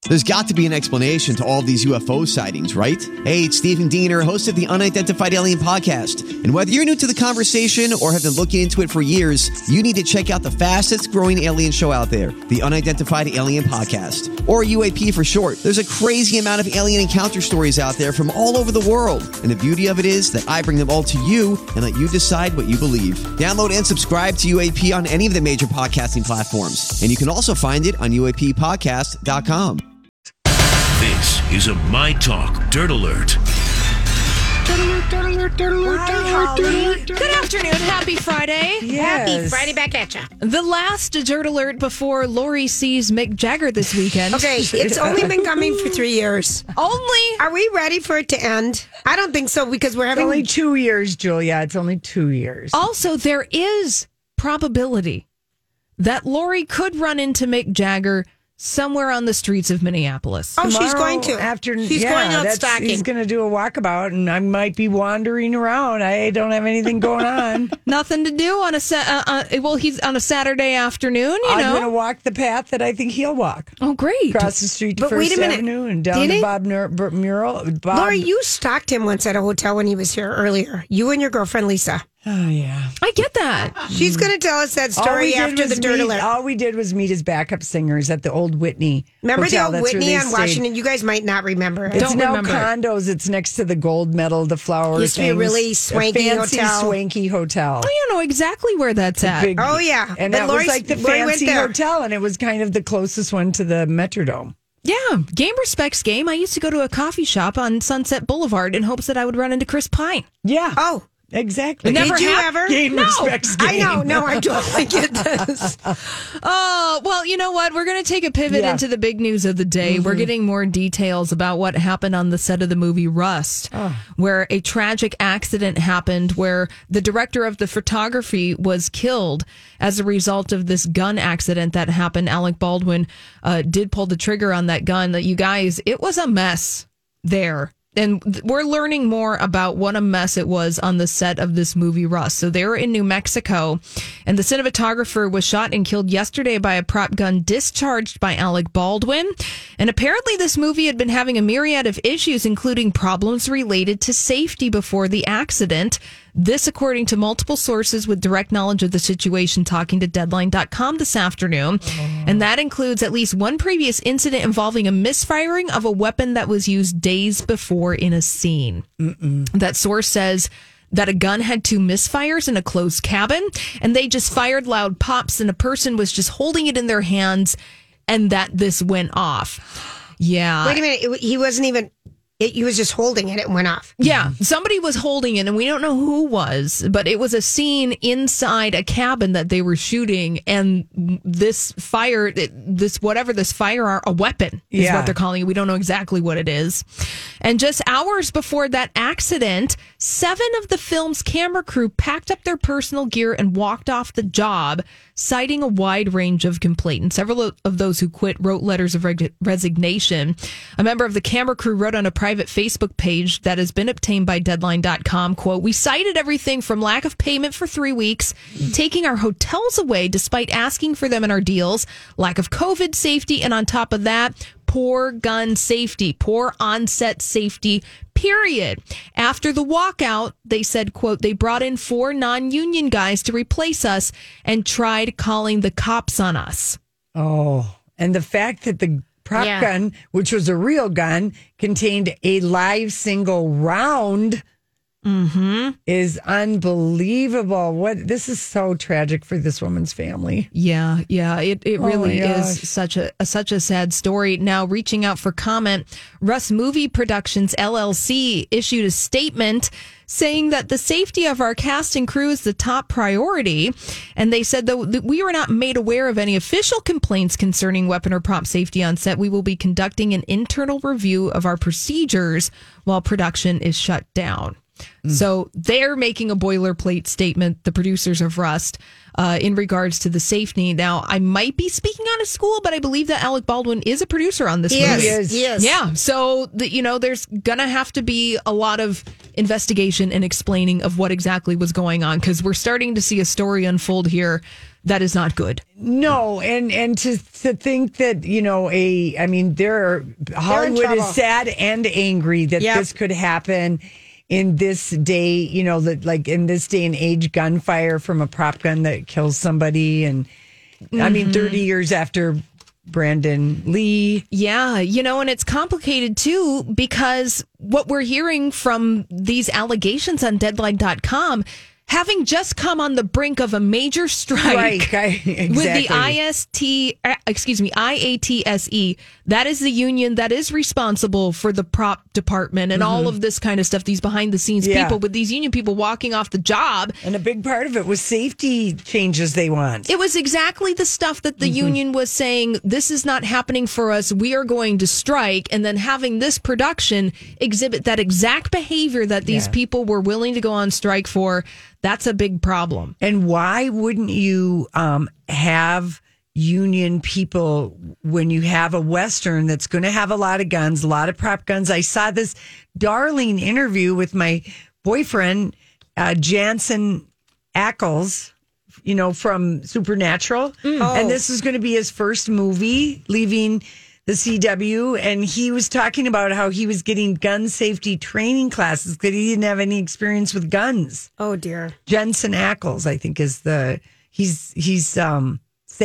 There's got to be an explanation to all of these UFO sightings, right? Hey, it's Stephen Diener, host of the Unidentified Alien Podcast. And whether you're new to the conversation or have been looking into it for years, you need to check out the fastest growing alien show out there, the Unidentified Alien Podcast, or UAP for short. There's a crazy amount of alien encounter stories out there from all over the world. And the beauty of it is that I bring them all to you and let you decide what you believe. Download and subscribe to UAP on any of the major podcasting platforms. And you can also find it on UAPpodcast.com. This is a My Talk Dirt Alert. Good afternoon. Happy Friday. Yes. Happy Friday back at ya. The last Dirt Alert before Lori sees Mick Jagger this weekend. Okay, it's only been coming for 3 years. Only? Are we ready for it to end? I don't think so because we're having... It's only 2 years, Julia. It's only 2 years. Also, there is probability that Lori could run into Mick Jagger somewhere on the streets of Minneapolis. Oh, she's going to. She's going out stocking. He's going to do a walkabout, and I might be wandering around. I don't have anything going on. Nothing to do on he's on a Saturday afternoon, I'm going to walk the path that I think he'll walk. Oh, great. Across the street to But wait First a minute. Avenue and down to Bob Mural. Lori, you stalked him once at a hotel when he was here earlier. You and your girlfriend, Lisa. Oh, yeah. I get that. She's going to tell us that story after the Dirt Alert. All we did was meet his backup singers at the old Whitney Remember Hotel. the old That's where Whitney they on stayed. Washington? You guys might not remember it. It's now remember. condos. It's next to the gold medal, the flowers. Used to be a really swanky hotel. Swanky hotel. Oh, you know exactly where that's at. Big- Oh, yeah. And But that Lori's- was like the Lori went fancy there. hotel, and it was kind of the closest one to the Metrodome. Yeah, game respects game. I used to go to a coffee shop on Sunset Boulevard in hopes that I would run into Chris Pine. Yeah. Oh. Exactly. Never Did you hap- ever? Game No. respects game. I know. No, I totally get this. Oh, well, you know what? We're going to take a pivot Yeah. into the big news of the day. We're getting more details about what happened on the set of the movie Rust, where a tragic accident happened where the director of the photography was killed as a result of this gun accident that happened. Alec Baldwin did pull the trigger on that gun. You guys, it was a mess there. And we're learning more about what a mess it was on the set of this movie, Rust. So they were in New Mexico, and the cinematographer was shot and killed yesterday by a prop gun discharged by Alec Baldwin. And apparently this movie had been having a myriad of issues, including problems related to safety before the accident. This, according to multiple sources with direct knowledge of the situation, talking to Deadline.com this afternoon. And that includes at least one previous incident involving a misfiring of a weapon that was used days before in a scene. That source says that a gun had 2 misfires in a closed cabin, and they just fired loud pops, and a person was just holding it in their hands, and that this went off. Yeah. Wait a minute. He wasn't even... He was just holding it. It went off. Yeah, somebody was holding it, and we don't know who was, but it was a scene inside a cabin that they were shooting, and this fire, a weapon is what they're calling it. We don't know exactly what it is. And just hours before that accident, 7 of the film's camera crew packed up their personal gear and walked off the job, citing a wide range of complaints. And several of those who quit wrote letters of resignation. A member of the camera crew wrote on a private Facebook page that has been obtained by Deadline.com, quote, "We cited everything from lack of payment for 3 weeks, taking our hotels away despite asking for them in our deals, lack of COVID safety, and on top of that, poor gun safety, poor on-set safety, period. After the walkout," they said, quote, "they brought in 4 non-union guys to replace us and tried calling the cops on us." Oh, and the fact that the prop gun, which was a real gun, contained a live single round is unbelievable. This is so tragic for this woman's family. Yeah, it really gosh. is such a sad story. Now, reaching out for comment, Rust Movie Productions LLC issued a statement saying that the safety of our cast and crew is the top priority. And they said that we were not made aware of any official complaints concerning weapon or prop safety on set. We will be conducting an internal review of our procedures while production is shut down. So they're making a boilerplate statement, the producers of Rust, in regards to the safety. Now, I might be speaking out of school, but I believe that Alec Baldwin is a producer on this movie. He is. Yeah. So, there's going to have to be a lot of investigation and explaining of what exactly was going on, because we're starting to see a story unfold here that is not good. No, and to think that, Hollywood is sad and angry that this could happen in this day, in this day and age, gunfire from a prop gun that kills somebody. And 30 years after Brandon Lee. Yeah, and it's complicated too, because what we're hearing from these allegations on Deadline.com, having just come on the brink of a major strike exactly. with the IATSE, that is the union that is responsible for the prop department and all of this kind of stuff, these behind the scenes people, with these union people walking off the job. And a big part of it was safety changes they want. It was exactly the stuff that the union was saying, this is not happening for us, we are going to strike, and then having this production exhibit that exact behavior that these people were willing to go on strike for. That's a big problem. And why wouldn't you have union people when you have a Western that's going to have a lot of guns, a lot of prop guns? I saw this darling interview with my boyfriend, Jensen Ackles, from Supernatural. And this is going to be his first movie leaving the CW, and he was talking about how he was getting gun safety training classes because he didn't have any experience with guns. Oh dear. Jensen Ackles, I think, is he's Sam.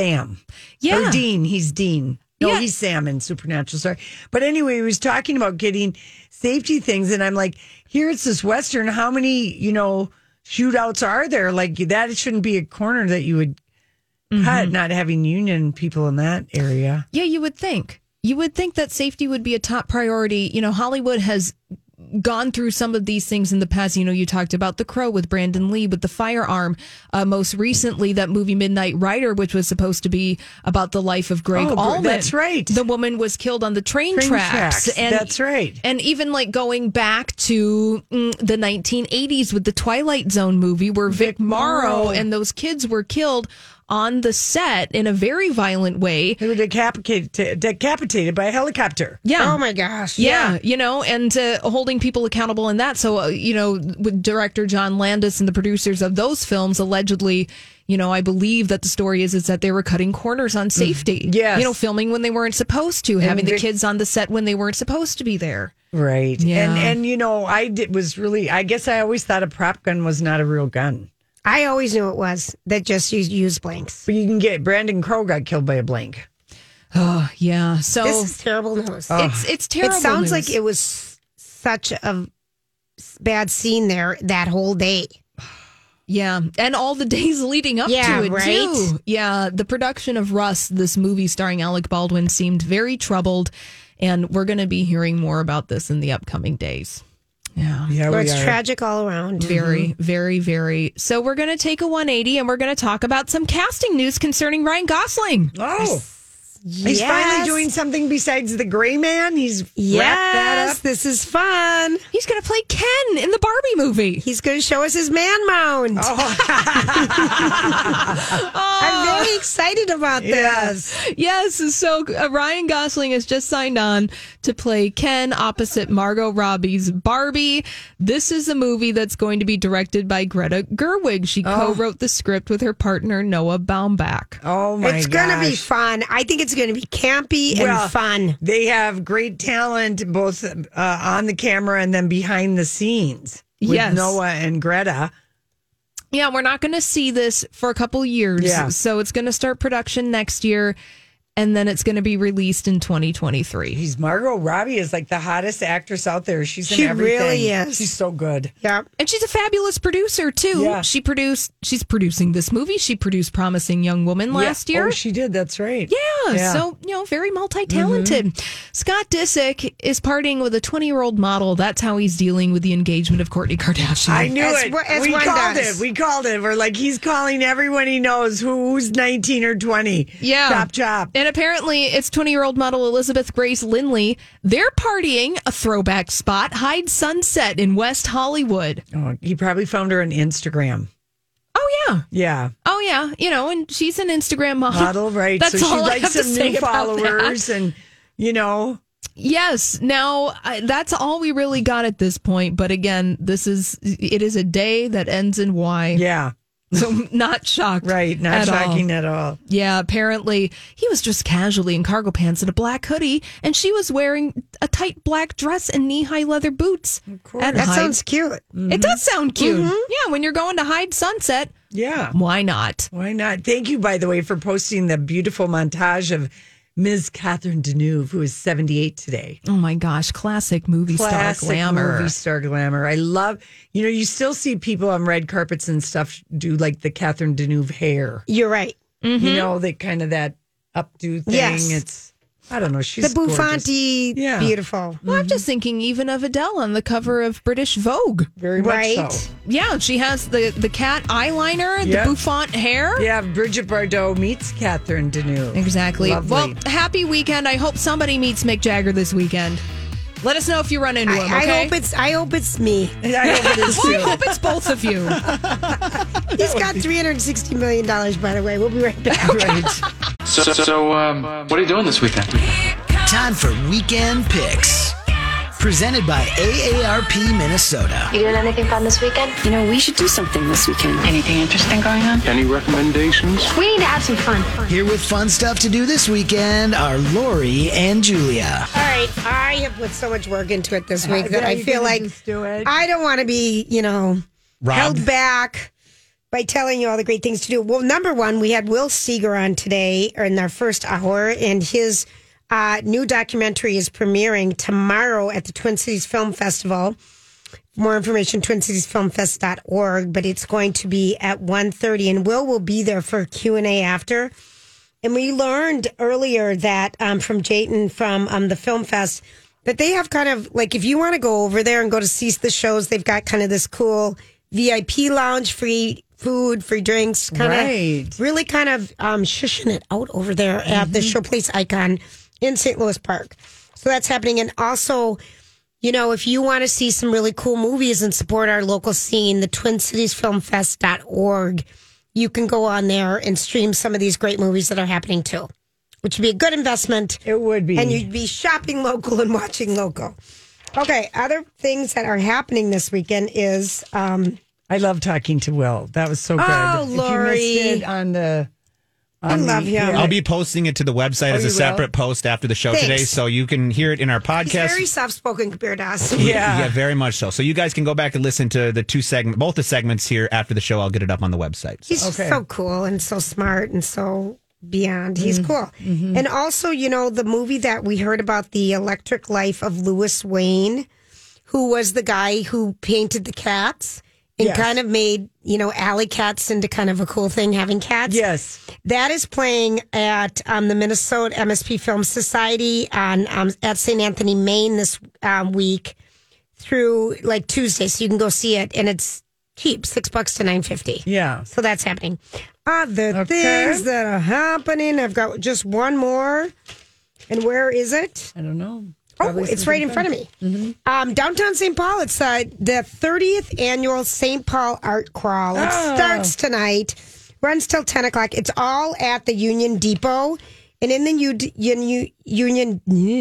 Yeah. Or Dean. He's Dean. No, Yeah. he's Sam in Supernatural. Sorry. But anyway, he was talking about getting safety things, and I'm like, here it's this Western. How many, shootouts are there? Like, that shouldn't be a corner that you would cut, not having union people in that area. Yeah, you would think. You would think that safety would be a top priority. Hollywood has gone through some of these things in the past. You talked about The Crow with Brandon Lee, with the firearm. Most recently, that movie Midnight Rider, which was supposed to be about the life of Greg Allman. That's right. The woman was killed on the train tracks. And, that's right. And even going back to the 1980s with the Twilight Zone movie, where Vic Morrow and those kids were killed on the set in a very violent way. They were decapitated by a helicopter. Yeah. Oh my gosh. Yeah. And holding people accountable in that. So, with director John Landis and the producers of those films, allegedly, I believe that the story is that they were cutting corners on safety. Yes. Filming when they weren't supposed to, having the kids on the set when they weren't supposed to be there. Right. Yeah. And I guess I always thought a prop gun was not a real gun. I always knew it was. That just used blanks. But you can get Brandon Crowe got killed by a blank. Oh, yeah. So This is terrible news. it's terrible. It sounds news. like it was such a bad scene there that whole day. Yeah, and all the days leading up to it, right? too. Yeah, the production of Rust, this movie starring Alec Baldwin, seemed very troubled, and we're going to be hearing more about this in the upcoming days. Yeah. Well, it's tragic all around. Very, very, very. So we're going to take a 180 and we're going to talk about some casting news concerning Ryan Gosling. Oh. He's finally doing something besides the Gray Man. He's wrapped that up. This is fun. He's going to play Ken in the Barbie movie. He's going to show us his man mound. I'm very excited about this. Yes. So Ryan Gosling has just signed on to play Ken opposite Margot Robbie's Barbie. This is a movie that's going to be directed by Greta Gerwig. She co-wrote the script with her partner Noah Baumbach. Oh my gosh. It's going to be fun. I think it's going to be campy and fun. They have great talent both on the camera and then behind the scenes with Noah and Greta. Yeah, we're not going to see this for a couple years. Yeah. So it's going to start production next year, and then it's going to be released in 2023. Margot Robbie is like the hottest actress out there. She's in She everything. really is. She's so good. Yeah. And she's a fabulous producer, too. Yeah. She's producing this movie. She produced Promising Young Woman last year. Oh, she did. That's right. Yeah, so, very multi-talented. Scott Disick is partying with a 20-year-old model. That's how he's dealing with the engagement of Kourtney Kardashian. I knew As it. we We called does. it. We called it. We're like, he's calling everyone he knows who's 19 or 20. Yeah. Chop. And apparently it's 20-year-old model Elizabeth Grace Lindley. They're partying a throwback spot, Hyde Sunset in West Hollywood. Oh, he probably found her on Instagram. Oh, yeah. Yeah. Oh, yeah. And she's an Instagram Model, right. That's so all she's I like have to some say new about followers that. and, Yes. Now, that's all we really got at this point. But again, it is a day that ends in Y. Yeah. So not shocked. Right, not at shocking all. at all. Yeah, apparently he was just casually in cargo pants and a black hoodie, and she was wearing a tight black dress and knee-high leather boots. Of course. That sounds cute. It does sound cute. Yeah, when you're going to hide Sunset, Yeah. why not? Why not? Thank you, by the way, for posting the beautiful montage of Ms. Catherine Deneuve, who is 78 today. Oh my gosh, classic movie Classic star glamour. movie star glamour. I love, you still see people on red carpets and stuff do like the Catherine Deneuve hair. You're right. You know, that kind of that updo thing. Yes. It's, I don't know. She's The Buffanti, Yeah. beautiful. Well, I'm just thinking even of Adele on the cover of British Vogue. very much Right. so. Yeah, she has the cat eyeliner, Yep. the bouffant hair. Yeah, Bridget Bardot meets Catherine Deneuve. Exactly. Lovely. Well, happy weekend. I hope somebody meets Mick Jagger this weekend. Let us know if you run into him, okay? I hope it's me. I hope it is Well, I too. hope it's both of you. He's got $360 million, by the way. We'll be right back. Right. So, what are you doing this weekend? Time for Weekend Picks. Presented by AARP Minnesota. You doing anything fun this weekend? You know, we should do something this weekend. Anything interesting going on? Any recommendations? We need to have some fun. Here with fun stuff to do this weekend are Lori and Julia. All right. I have put so much work into it this week that Yeah, I you feel gonna like just do it? I don't want to be, held back by telling you all the great things to do. Well, number one, we had Will Seeger on today or in our first hour, and his new documentary is premiering tomorrow at the Twin Cities Film Festival. More information, twincitiesfilmfest.org, but it's going to be at 1:30, and Will be there for a Q&A after. And we learned earlier that from Jayton from the Film Fest that they have kind of like, if you want to go over there and go to see the shows, they've got kind of this cool VIP lounge, free food, free drinks, kind of really kind of shushing it out over there at the Showplace Icon in St. Louis Park. So that's happening. And also, if you want to see some really cool movies and support our local scene, the twincitiesfilmfest.org, you can go on there and stream some of these great movies that are happening too, which would be a good investment. It would be. And you'd be shopping local and watching local. Okay, other things that are happening this weekend is... I love talking to Will. That was so good. Oh, Lori. If you missed it on the... I love him. I'll be posting it to the website as a separate post after the show Thanks. today, so you can hear it in our He's podcast. very soft-spoken compared to us. Yeah, very much so. So you guys can go back and listen to both the segments here after the show. I'll get it up on the website. He's just so cool and so smart and so beyond. He's cool. And also, the movie that we heard about, The Electric Life of Louis Wayne, who was the guy who painted the cats and kind of made, alley cats into kind of a cool thing, having cats. Yes. That is playing at the Minnesota MSP Film Society at St. Anthony, Maine this week through like Tuesday. So you can go see it, and it's cheap, $6 to $9.50. Yeah. So that's happening. Other things that are happening. I've got just one more. And where is it? I don't know. Oh, it's right in front of me. Downtown St. Paul. It's the 30th annual St. Paul Art Crawl. It starts tonight, runs till 10 o'clock. It's all at the Union Depot. And in the Union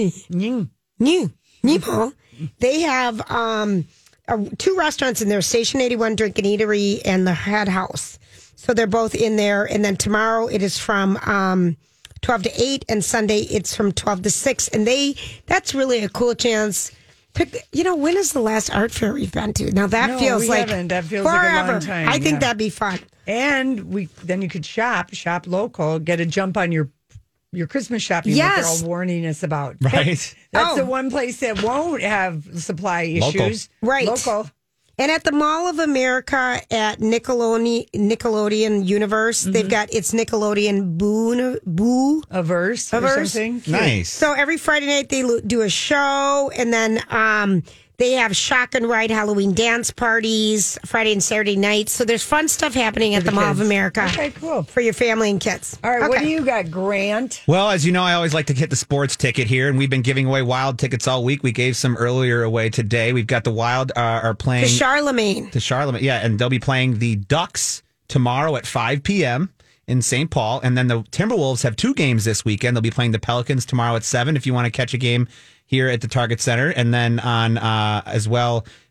Depot, they have two restaurants in there, Station 81 Drink and Eatery and the Head House. So they're both in there. And then tomorrow it is from 12 to 8, and Sunday it's from 12 to 6. And that's really a cool chance. When is the last art fair we've been to? Now that feels like haven't. That feels forever. like a long time. I think that'd be fun. And then you could shop local, get a jump on your Christmas shopping that they're all warning us about. Right. That's the one place that won't have supply issues. Right. Local. And at the Mall of America at Nickelodeon Universe, they've got it's Nickelodeon Boo Averse or something. Nice. So every Friday night they do a show, and then they have Shock and Ride Halloween dance parties Friday and Saturday nights. So there's fun stuff happening at the Mall of America. Okay, cool. For your family and kids. All right, what do you got, Grant? Well, as you know, I always like to hit the sports ticket here, and we've been giving away Wild tickets all week. We gave some earlier away today. We've got the Wild are playing... To Charlemagne. Yeah, and they'll be playing the Ducks tomorrow at 5 p.m. in St. Paul. And then the Timberwolves have two games this weekend. They'll be playing the Pelicans tomorrow at 7 if you want to catch a game here at the Target Center. And then on as well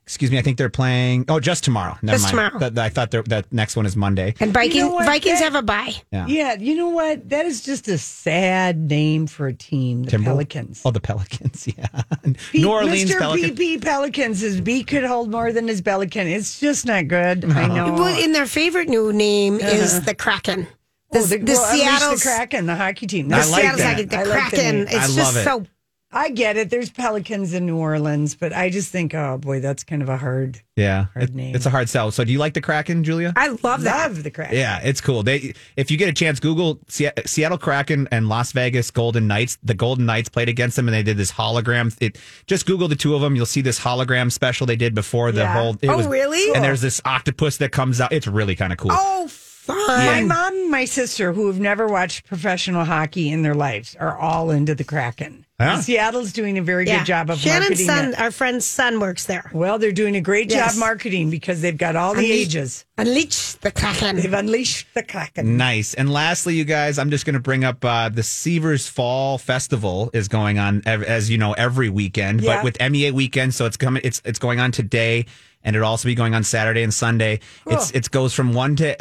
Excuse me, I think they're playing. Oh, just tomorrow. Never Just mind. tomorrow. I thought that next one is Monday. And Vikings have a bye. Yeah, you know what? That is just a sad name for a team, the Pelicans. Oh, the Pelicans, yeah. New Orleans Mr. Pelicans. PP Pelicans, his beak could hold more than his Pelican. It's just not good. I know. Well, and their favorite new name is the Kraken. The Seattle Kraken, the hockey team. The I like Seattle's that. like the I like the Kraken. name. It's I just love it. so. I get it. There's Pelicans in New Orleans, but I just think, oh boy, that's kind of a hard name. It's a hard sell. So do you like the Kraken, Julia? I love that. Love the Kraken. Yeah, it's cool. If you get a chance, Google Seattle Kraken and Las Vegas Golden Knights. The Golden Knights played against them, and they did this hologram. Just Google the two of them. You'll see this hologram special they did before the whole. Really? And there's this octopus that comes out. It's really kind of cool. Oh, fun. My mom and my sister, who have never watched professional hockey in their lives, are all into the Kraken. Yeah. Seattle's doing a very good job of Shannon's marketing. son, our friend's son, works there. Well, they're doing a great job marketing because they've got all the ages. Unleash the Kraken. They've unleashed the Kraken. Nice. And lastly, you guys, I'm just going to bring up the Seavers Fall Festival is going on, as you know, every weekend, but with MEA weekend, so it's coming. It's going on today. And it'll also be going on Saturday and Sunday. Cool. It goes from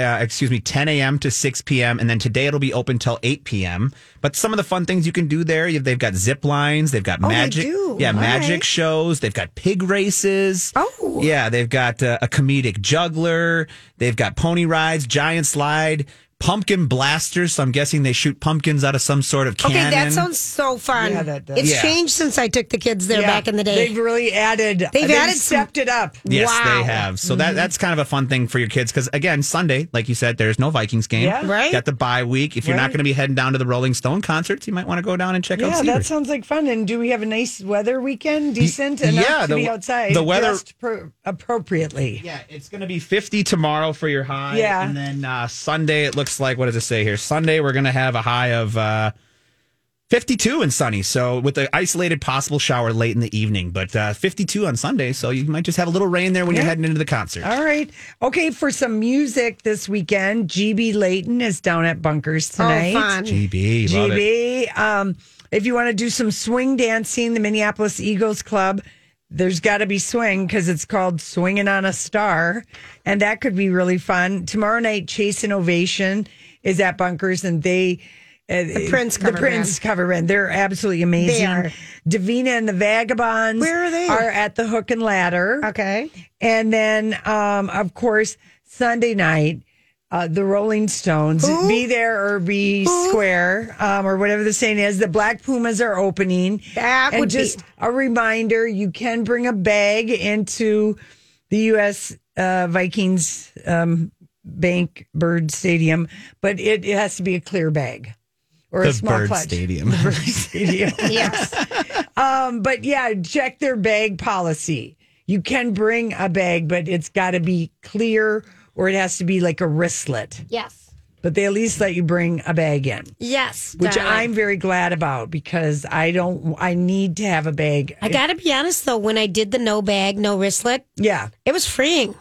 10 a.m. to 6 p.m. And then today it'll be open till 8 p.m. But some of the fun things you can do there, they've got zip lines, they've got magic, magic shows, they've got pig races. Oh, yeah, they've got a comedic juggler, they've got pony rides, giant slide. Pumpkin blasters, so I'm guessing they shoot pumpkins out of some sort of cannon. Okay, that sounds so fun. Yeah, that does. It's changed since I took the kids there back in the day. They've really added. They've stepped it up. Yes, Wow. they have. So that's kind of a fun thing for your kids because, again, Sunday, like you said, there's no Vikings game. Yeah. Right. Got the bye week. If you're not going to be heading down to the Rolling Stone concerts, you might want to go down and check out Yeah, Seavers. that sounds like fun. And do we have a nice weather weekend? Decent enough to be outside. The weather dressed appropriately. Yeah, it's going to be 50 tomorrow for your high. Yeah. And then Sunday, it looks like, what does it say here? Sunday, we're going to have a high of 52 and sunny. So with the isolated possible shower late in the evening, but 52 on Sunday. So you might just have a little rain there when you're heading into the concert. All right. Okay, for some music this weekend, GB Layton is down at Bunkers tonight. Oh, fun. GB, love it. GB. If you want to do some swing dancing, the Minneapolis Eagles Club, there's got to be swing because it's called Swinging on a Star. And that could be really fun. Tomorrow night, Chase and Ovation is at Bunkers, and the Prince cover band. They're absolutely amazing. They are. Davina and the Vagabonds. Where are they? Are at the Hook and Ladder. Okay. And then, of course, Sunday night, the Rolling Stones. Who? Be there or be square, or whatever the saying is. The Black Pumas are opening. That and would just be. a reminder, you can bring a bag into the U.S. Vikings Bank Bird Stadium, but it has to be a clear bag or a small Bird clutch. Stadium. The Bird Stadium. Yes. But yeah, check their bag policy. You can bring a bag, but it's got to be clear or it has to be like a wristlet. Yes. But they at least let you bring a bag in. Yes. Which darling. I'm very glad about because I need to have a bag. I got to be honest, though, when I did the no bag, no wristlet, Yeah. it was freeing.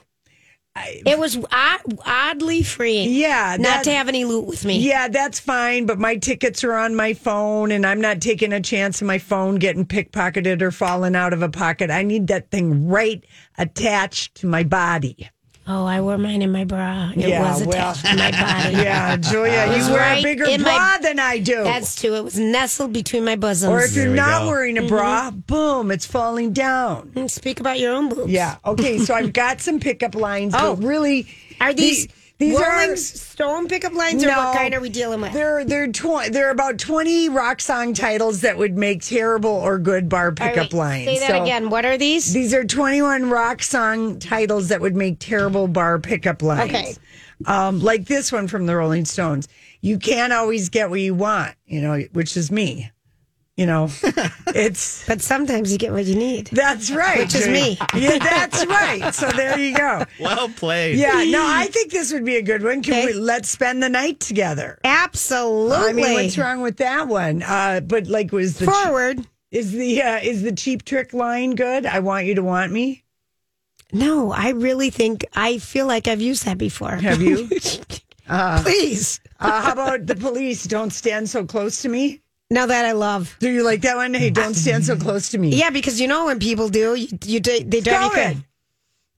It was oddly freeing. Yeah. Not to have any loot with me. Yeah, that's fine. But my tickets are on my phone and I'm not taking a chance of my phone getting pickpocketed or falling out of a pocket. I need that thing right attached to my body. Oh, I wore mine in my bra. It was attached to my body. Yeah, Julia, you wear a bigger bra than I do. That's true. It was nestled between my bosoms. Or if you're not wearing a bra, boom, it's falling down. Speak about your own boobs. Yeah. Okay, so I've got some pickup lines. Oh, but really, are these Rolling Stone pickup lines, or what kind are we dealing with? They're about 20 rock song titles that would make terrible or good bar pickup lines. Say that again. What are these? These are 21 rock song titles that would make terrible bar pickup lines. Okay. Like this one from the Rolling Stones. You can't always get what you want, which is me. It's. But sometimes you get what you need. That's right. Which is me. Yeah, that's right. So there you go. Well played. Yeah, no, I think this would be a good one. Let's spend the night together. Absolutely. I mean, what's wrong with that one? But was the forward? Is the Cheap Trick line good? I want you to want me. No, I feel like I've used that before. Have you? Please. How about the Police? Don't stand so close to me. Now that I love. Do you like that one? Hey, don't stand so close to me. Yeah, because when people do, they drive you crazy.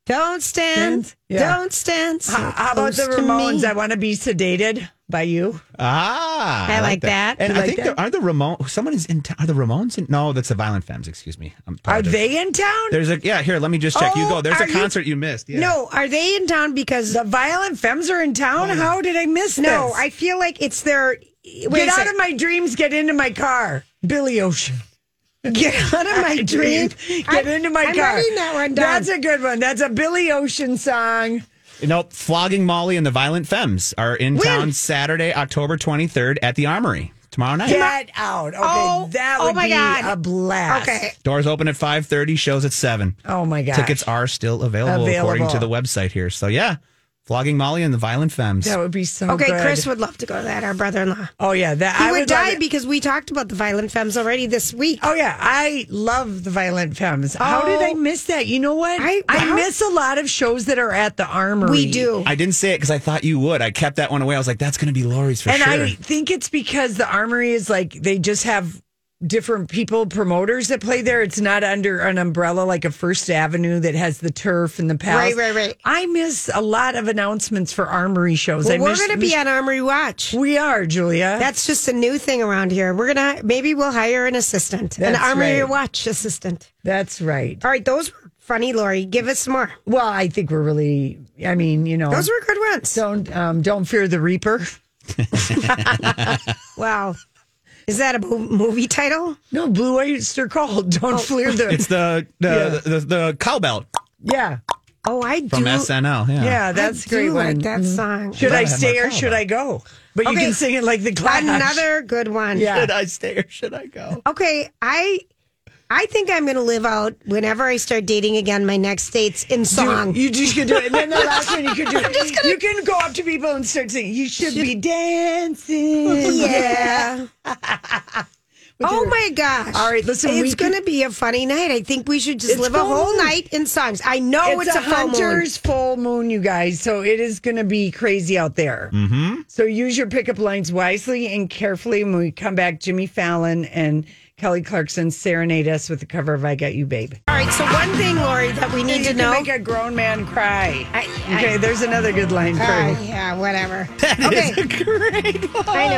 Don't stand. Yeah. Don't stand. So How about the close to Ramones? me. I want to be sedated by you. I like that. And You I like think that? are the Ramones? Someone is in. Are the Ramones in? No, that's the Violent Femmes. Excuse me. Are they in town? There's a Here, let me just check. You Oh, go. There's are a you- concert you missed. Yeah. No, are they in town because The Violent Femmes are in town? How did I miss this? no? I feel like it's their. Get out of my dreams, get into my car. Billy Ocean. Get out of my dream. Get into my I'm car. writing that one down. That's a good one. That's a Billy Ocean song. Nope. Flogging Molly and the Violent Femmes are in town Saturday, October 23rd at the Armory tomorrow night. Get out. Okay, that would my be God. a blast. Okay. Doors open at 5:30. Shows at 7. Oh my God. Tickets are still available according to the website here. So yeah, Flogging Molly and the Violent Femmes. That would be so Okay, good. Chris would love to go to that. Our brother-in-law. Oh yeah, that He I would love die it. because we talked about the Violent Femmes already this week. Oh yeah, I love the Violent Femmes. How did I miss that? You know what? I miss a lot of shows that are at the Armory. We do. I didn't say it because I thought you would. I kept that one away. I was like, that's going to be Lori's for And sure. I think it's because the Armory is like they just have different people, promoters that play there. It's not under an umbrella like a First Avenue that has the turf and the palace. Right. I miss a lot of announcements for Armory shows. Well, we're going to be on Armory Watch. We are, Julia. That's just a new thing around here. maybe we'll hire an assistant, an That's Armory right. Watch assistant. That's right. All right, those were funny, Lori. Give us some more. Well, I think we're really. I mean, you know, Those were good ones. don't fear the Reaper. Wow. Is that a movie title? No, Blue Oyster Cult. Don't fear the. It's the cowbell Yeah. Oh, I do. from SNL. Yeah. Yeah, that's I a great do one. like that song. Should Glad I I have stay my or cowbell. should I go? But you Okay. can sing it like the Clash. Another good one. Yeah. Should I stay or should I go? Okay, I think I'm going to live out whenever I start dating again my next dates in song. You just could do it. And then the last one you could do it. You can go up to people and start singing, you should be dancing. Yeah. Oh my gosh. All right, listen, It's going to be a funny night. I think we should just live a whole night in songs. I know it's a full moon. Hunter's full moon, you guys. So it is going to be crazy out there. Mm-hmm. So use your pickup lines wisely and carefully. When we come back, Jimmy Fallon and Kelly Clarkson serenade us with the cover of I Got You, Babe. All right, so one thing, Lori, that we need to know. Make a grown man cry. Okay, there's another good line for you. Yeah, whatever. That is a great line. I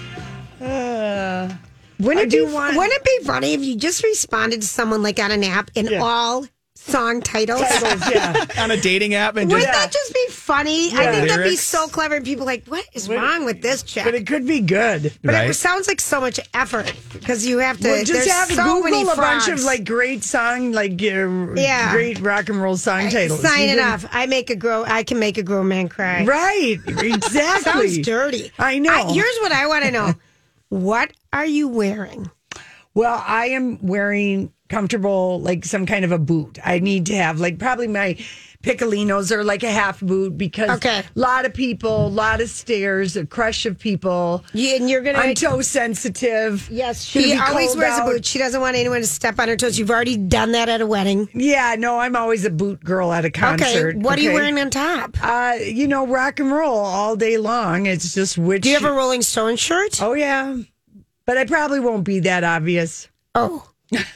know. Wouldn't it be funny if you just responded to someone like on an app in all song titles? Yeah. On a dating app and Wouldn't just that just be funny? Yeah. I think that'd be Lyrics. so clever. And people are like, what is wrong with this chick? But it could be good. But Right. it sounds like so much effort because you have to. Well, just there's have so many Google a bunch frogs. of like great song, like great rock and roll song titles. Sign You it can- off. I can make a grown man cry. Right, exactly. Sounds dirty. I know. Here's what I want to know. What are you wearing? Well, I am wearing comfortable, like some kind of a boot. I need to have like probably my Piccolinos or like a half boot because a lot of people, a lot of stairs, a crush of people. Yeah, and you're gonna. I'm toe sensitive. Yes, Gonna she be always cold wears out. a boot. She doesn't want anyone to step on her toes. You've already done that at a wedding. Yeah, no, I'm always a boot girl at a concert. Okay, what are you wearing on top? Rock and roll all day long. It's just which. Do you have a Rolling Stone shirt? Oh yeah, but I probably won't be that obvious. Oh.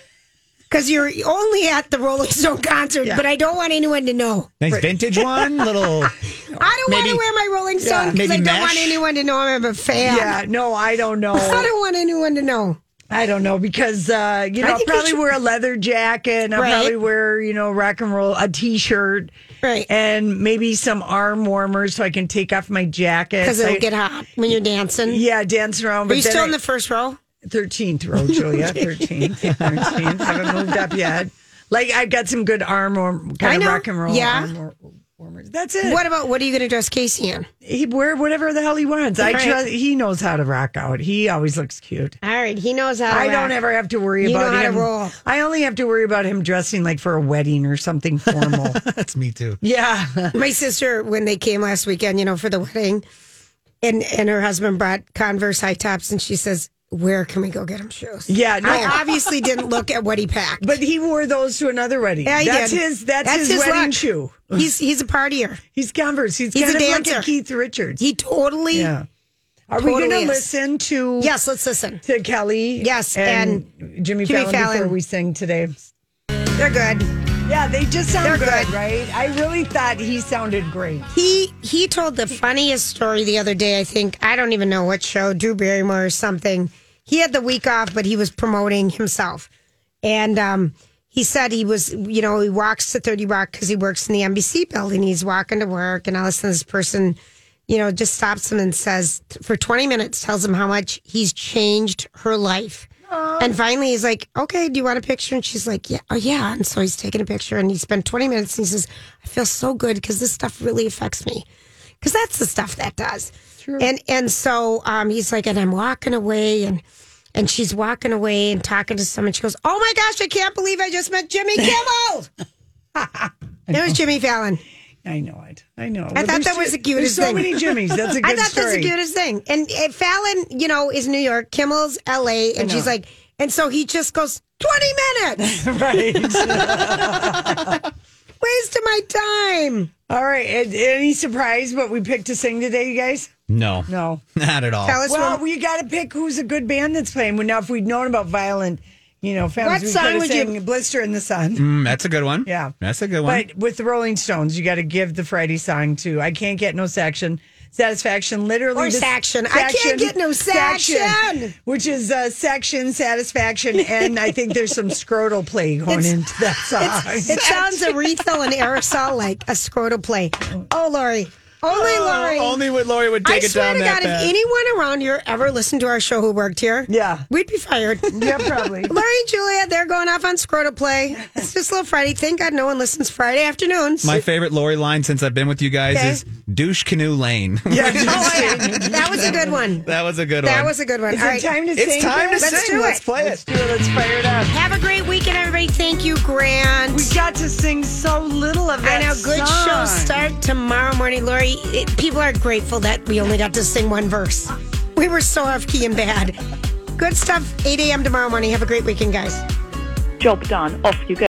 Because you're only at the Rolling Stone concert, but I don't want anyone to know. nice vintage one, little. I don't want to wear my Rolling Stone because I maybe don't want mesh? anyone to know I'm a fan. Yeah, no, I don't know. I don't want anyone to know. I don't know because I'll think you probably should- wear a leather jacket. And I'll Right. probably wear rock and roll a t-shirt, Right. and maybe some arm warmers so I can take off my jacket Because it'll get hot when you're dancing. Yeah, dancing around. Are But you then still in the first row? 13th row, Julia. 13th. Haven't moved up yet. Like I've got some good arm kind I of know. rock and roll Yeah. arm warmers. That's it. What are you going to dress Casey in? He wear whatever the hell he wants. Right. He knows how to rock out. He always looks cute. All right, he knows how to I rock. don't ever have to worry You about know how to him. roll. I only have to worry about him dressing like for a wedding or something formal. That's me too. Yeah. My sister, when they came last weekend, for the wedding, and her husband brought Converse high tops, and she says, where can we go get him shoes? Yeah, no. I obviously didn't look at what he packed. But he wore those to another wedding. Yeah, he that's did. his wedding look. shoe. He's a partier. He's Converse. He's He's kind a of dancer. like a Keith Richards. He totally. Yeah. Are we Totally going to is. listen to Yes, let's listen. to Kelly? Yes, and Jimmy Fallon before we sing today. They're good. Yeah, they just sound They're good, good. right? I really thought he sounded great. He told the funniest story the other day, I think. I don't even know what show, Drew Barrymore or something. He had the week off, but he was promoting himself. And he said he was, he walks to 30 Rock because he works in the NBC building. He's walking to work, and all of a sudden this person, just stops him and says, for 20 minutes, tells him how much he's changed her life. And finally he's like, okay, do you want a picture? And she's like, yeah. Oh, yeah. And so he's taking a picture, and he spent 20 minutes, and he says, I feel so good because this stuff really affects me. Because that's the stuff that does. True. And so he's like, and I'm walking away, and she's walking away and talking to someone. She goes, oh my gosh, I can't believe I just met Jimmy Kimmel. It was Jimmy Fallon. I know it. I know. I thought that was the cutest thing. There's so many Jimmys. That's a good I thought story. that's the cutest thing. And Fallon, is New York. Kimmel's L.A. And she's like, and so he just goes, 20 minutes. Right. Wasted my time. All right. Any surprise what we picked to sing today, you guys? No. Not at all. Tell us Well, we got to pick who's a good band that's playing. Now, if we'd known about Violent, families, What we song could have would you- sang Blister in the Sun. That's a good one. Yeah. That's a good one. But with the Rolling Stones, you got to give the Friday song to I Can't Get No Satisfaction, literally. Or Saction. I can't get no Saction. Which is Section, Satisfaction, and I think there's some scrotal play going into that song. It sounds Aretha and aerosol like a scrotal play. Oh, Lori. Only Lori. Only what Lori would take I it swear down to that God, bad. if anyone around here ever listened to our show who worked here, we'd be fired. Yeah, probably. Lori and Julia, they're going off on scrotal play. It's just a little Friday. Thank God no one listens Friday afternoons. My favorite Lori line since I've been with you guys Okay. is douche canoe lane. Yeah, That was a good one. That was a good That one. was a good one. Is All it right. time to It's sing? time to Chris? Let's sing. do Let's it. play Let's do it. Let's fire it up. Have a great weekend, everybody. Thank you, Grant. We got to sing so little of that I know. Good song. show start tomorrow morning, Lori. People are grateful that we only got to sing one verse. We were so off key and bad. Good stuff. 8 a.m. tomorrow morning. Have a great weekend, guys. Job done. Off you go.